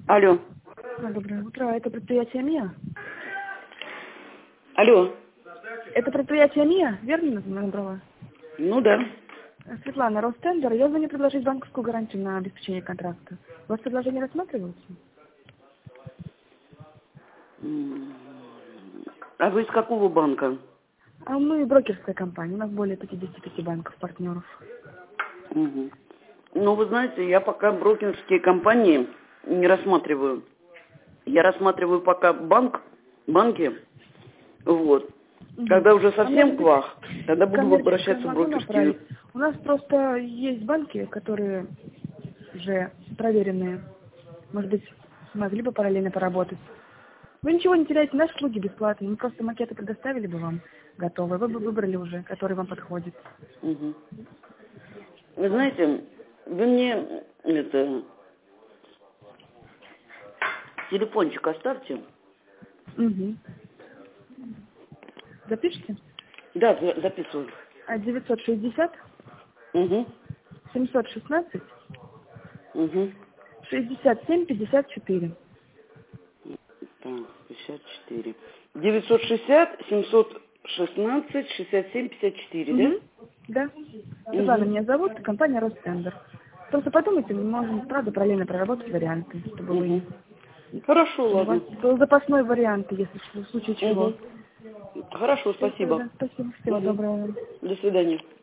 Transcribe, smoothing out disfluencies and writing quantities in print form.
Алло. Доброе утро. Это предприятие МИА? Алло. Это предприятие МИА, верно набрала? Ну да. Светлана, Ростендер. Я звоню предложить банковскую гарантию на обеспечение контракта. У вас предложение рассматривается? А вы из какого банка? А мы брокерская компания. У нас более 55 банков-партнеров. Угу. Ну, вы знаете, я пока брокерские компании не рассматриваю. Я рассматриваю пока банки. Вот. Когда уже совсем квах, тогда буду обращаться в брокерские. У нас просто есть банки, которые уже проверенные. Может быть, могли бы параллельно поработать. Вы ничего не теряете, наши услуги бесплатные. Мы просто макеты предоставили бы вам готовые. Вы бы выбрали уже, который вам подходит. Угу. Вы знаете, вы мне телефончик оставьте. Угу. Запишите? Да, записываю. 960 Угу. 716 Угу. 67 54. Так, 54. 960 716 67 54, Угу. Да. Светлана Угу. меня зовут, компания Ростендер. Просто подумайте, мы можем, правда, параллельно проработать варианты, чтобы Угу. вы... Хорошо, У вас ладно. был запасной вариант, если в случае чего. Угу. Хорошо, Все, спасибо. тогда. Спасибо. Всего Угу. доброго. До свидания.